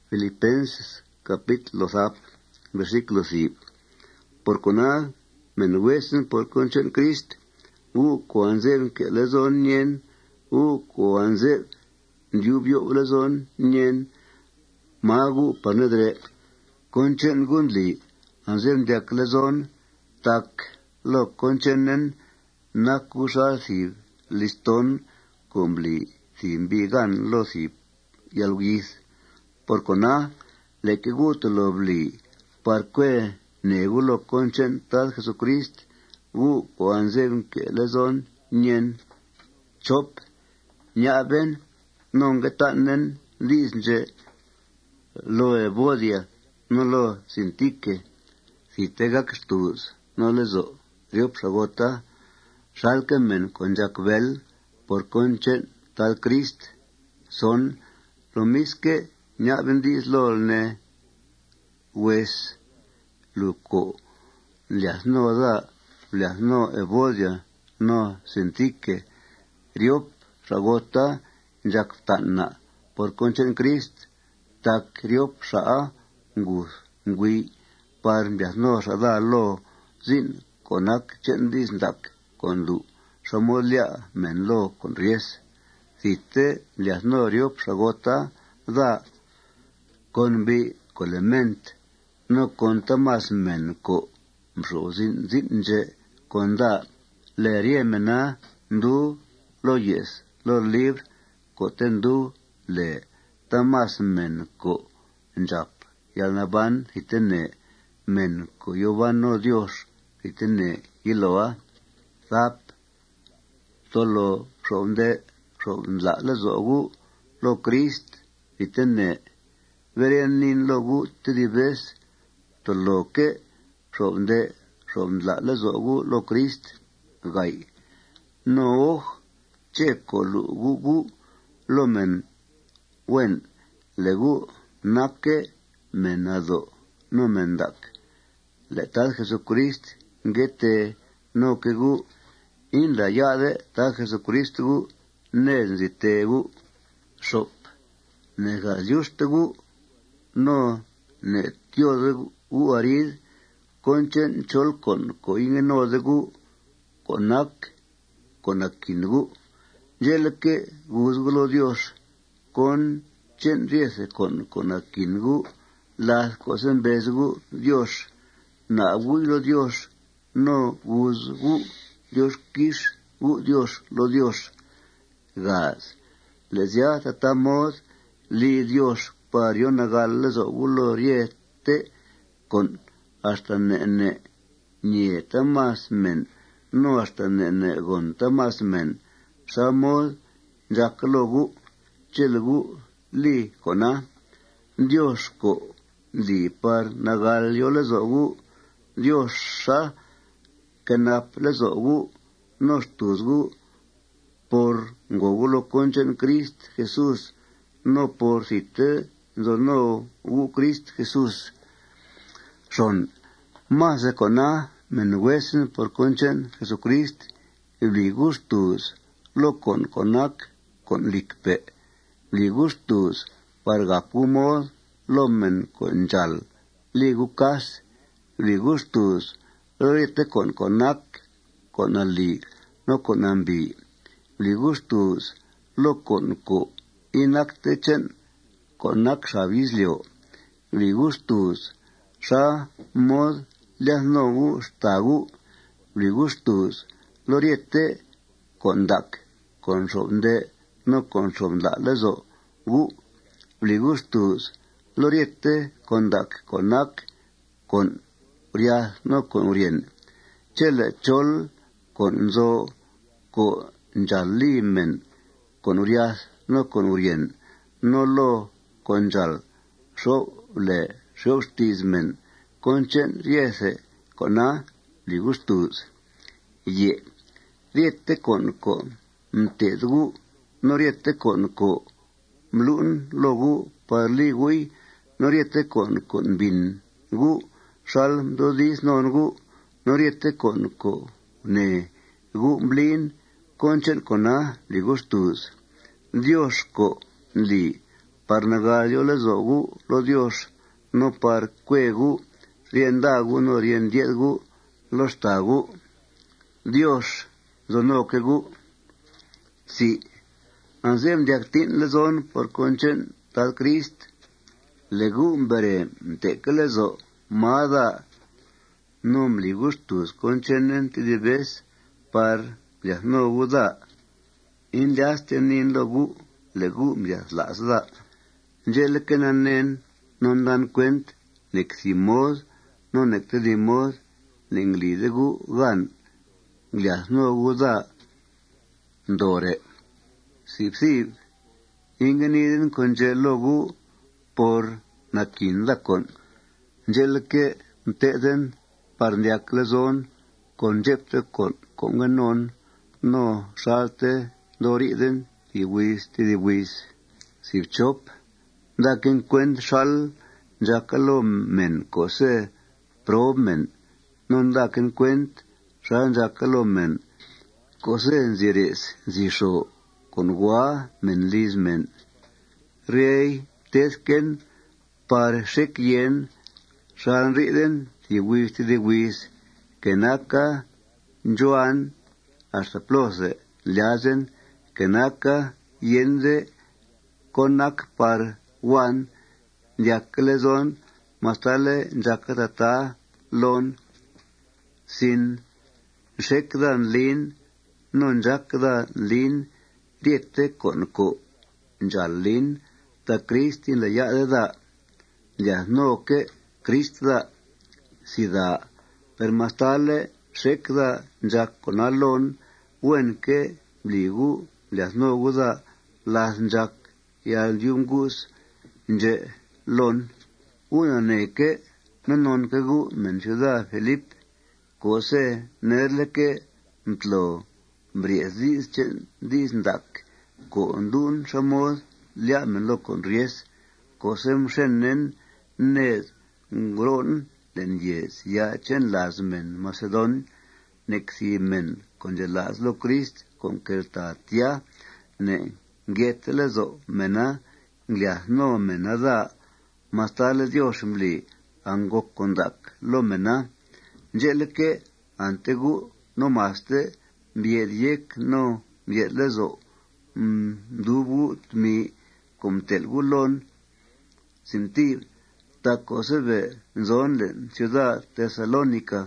Filipenses capítulo 5, versículo 5. Por conad, menwesen por conchen Christ, kuanzer que lezon nyen, kuanzer yubyo lezon nyen, magu panedre, conchen gundli, anzer diak lezon, tak lo conchenen, nakusal si liston, kumbli, si bigan lo si yalwiz. Por cona, le que gusto lo bli, parque negulo conchen tal Jesucrist, o anzer que lezon nyen, chop, nyaben, nongetanen, lisnje, lo ebodia, no lo sintique, si tegakstus, no lezo, riopshagota, shalkemen con jacbel, por conchen tal Christ, son lo misque, nyaben dis lolne, wes, luko, lias no da, lias no ebodia, no sintique, riop, shagota, jactanna, por conchen Christ, tak riop shaa, ngus, ngui, par lias no shada lo, zin, konak chen dis ndak, con lu, shamolia, men lo, con ries, zite, lias no riop shagota, da, con bi colement, no conta más men ko, mso zinje, con da, le riemena, ndu, lo yes, lo libre, cotendu, le, tamas men ko, njap, yalnaban, hitene, men ko yovano Dios, hitene, iloa, zap, solo, sonde, la zogu, lo Christ, hitene, verenin logu tribes, to loke, sonde, la zogu, lo Christ, gai. No, checo, lugu, lomen, wen, legu, nake, menado, no mendak. Letal Jesucrist, gete, no kegu, in la yade, tal Jesucrist gu, nezitegu, sop, negaliustegu, no, ne tiodegu, arid, conchen chol con ingenodegu, conak, conakingu, yelke, guzgulo Dios, con chen riese, conakingu, las cosas en bezgu, Dios, na abuelo Dios, no guzgu, Dios kish, Dios, lo Dios, gas, les ya tratamos, li Dios, parió nagales o gloriete, con hasta ne nieta más men, no hasta ne gonta más men, samos, jaclogu, chelgu, li cona, Dios ko, li par nagal yo les ogu, Dios sa, kenap les ogu, nos tuzgu, por gogulo conchen Christ Jesús, no por cite, no Christ Jesús. Son más de cona, menhuesen por conchen Jesucrist, y ligustus, lo con conac, con likpe, ligustus, pargapumod, lo men con jal, ligucas, ligustus, lorete con conac, con ali, no con ambi, ligustus, lo con co, inactechen, conac savislio, ligustus, sa, mod, liasnogu, stagu, ligustus, loriete, condac, con sonde, no con sonda lezo, gu, ligustus, loriete, condac, conac, con urias, no con urien, chele chol, con zo, con jalimen, con urias, no con urien, no lo con jal, so le, shostismen, conchen riese, cona, ligustus, ye, riete con mtedgu, no riete con mlun logu, parligui, no riete con bin, gu, salm dodis non gu, no riete con ne, gu blin, conchen cona, ligustus, Dios li, parnagalio le zogu lo Dios, no par cuegu, riendagu no riendiegu, lo stagu, Dios, zonoquegu, si, anzem diactin le zon por conchen tal Christ, legu bere teke le zo, mada, nom li gustus conchenen tidibes par liasnogu da, in liastenin logu, legu mias las da, jelkenanen non dan cuent, neximos, non ectedimos, ninglidegu gan, liasnogu da, dore, sip, ingeniden congelogu por nakindakon, jelke teden parniak lezon, conjepte con ganon, no salte, doriden, tidiwis, sip chop, dakin cuen shal, jacalo men cose, prob men, non dakin cuent, shal jacalo men, cose ziris, zisho, con gua men lis men. Rey, tesken, par shek yen, shal riden, tidiwis, kenaka, joan, hasta plose, liazen, kenaka, yende, konak par wan, diaklezon, mastale, jakatata, lon, sin, shekdan lin, non jakda lin, riete konko, jalin, ta Kristin la yade da, liasnoke, Krist da, sida, per mastale, shekda, jak konalon, wenke, bligu, liasnogu da, las jak, yal yungus, nje, lon, una neke, nanon kegu, men ciudad Felipe, kose, nerleke, mtlo, bries dis ndak, ko ndun shamos, lia men lo con ries, kosem shenen, ned, ngron, len yes, ya chen las men, Macedon, nexi men, con las lo Christ, con kertatia, ne, get lezo, mena, lia no menada, mastale Dios mli, angok kondak, lo mena, jeleke, antegu, no maste, biediek no biedlezo, dubu mi, comtelgulon, simti, tacosebe, zonlen, ciudad Tesalónica,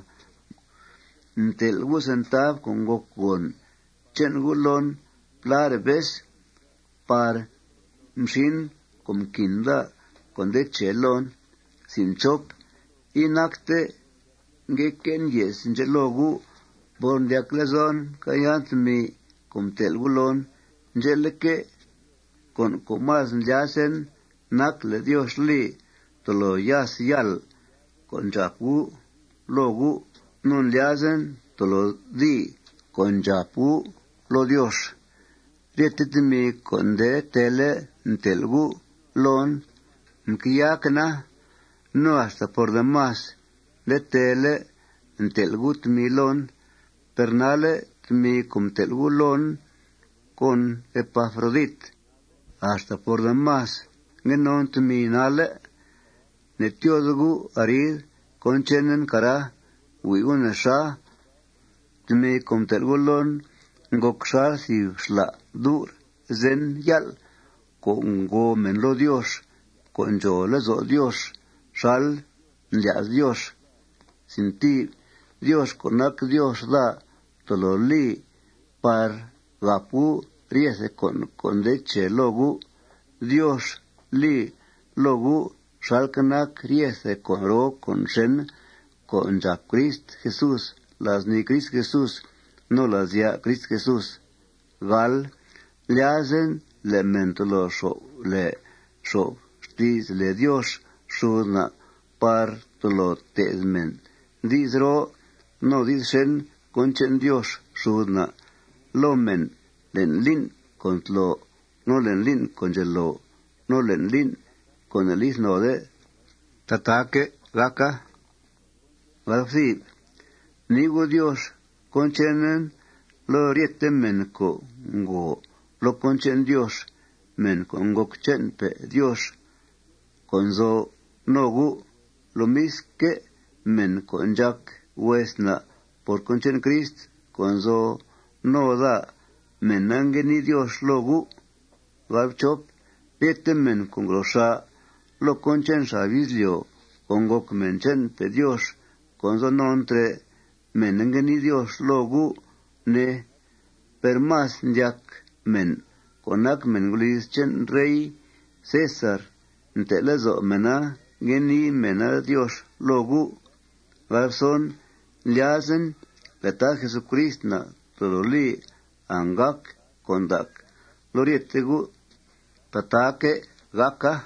telgu sentav con gokgon, chengulon, plarebes, par, mshin, com kinda, con de chelon, sin chop, inacte, ngeken yes, ngelogu, bon diaklezon, kayant mi, com telgulon, ngeleke, con comas nyasen, nak le Dios li, tolo yas yal, con japu, logu, nun liazen, tolo di, con japu, lo Dios. Rietitimi con de tele, ntelgu, lon, mkiyakna, no hasta por demás, de tele, ntelgu tmilon, pernale tmi cum telgulon, con Epafrodit, hasta por demás, genon tminale, netiodugu arid, conchenen kara, wigun sha, tmi cum telgulon, ngokshar si shla dur, zen yal, con go men lo Dios, con yo lezo Dios, shal, lias Dios, sin ti, Dios conac Dios da, tololi, par, gapu, riese con deche logu, Dios, li, logu, shalkanak, riese con ro, con shen, con ya Christ Jesús, las ni Christ Jesús, no las ya Christ Jesús, gal, le hacen, le mentolo so, stis, le Dios, shuna, par, tolo, tezmen, disro, no dicen, conchen Dios, shuna, lomen, len lin, contlo, no len lin, congelo, no len lin, con el isno de tataque, gaca, galfsi, nigo Dios, conchenen, lo rietemen go, lo conchen Dios, men con gokchen pe Dios konzo nogu lo mis que men con jack wesna por conchen Christ konzo no da men angeni Dios logu gabchop pekten men con grosha lo conchen savislio con gok menchen pe Dios konzo nontre men angeni Dios logu ne per mas jak men konak men gulis chen rey César ntelezo mena geni mena Dios logu garson liazen leta Jesucrist na tololi angak kondak lorietegu tatake gaka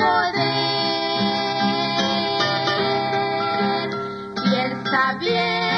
Bien.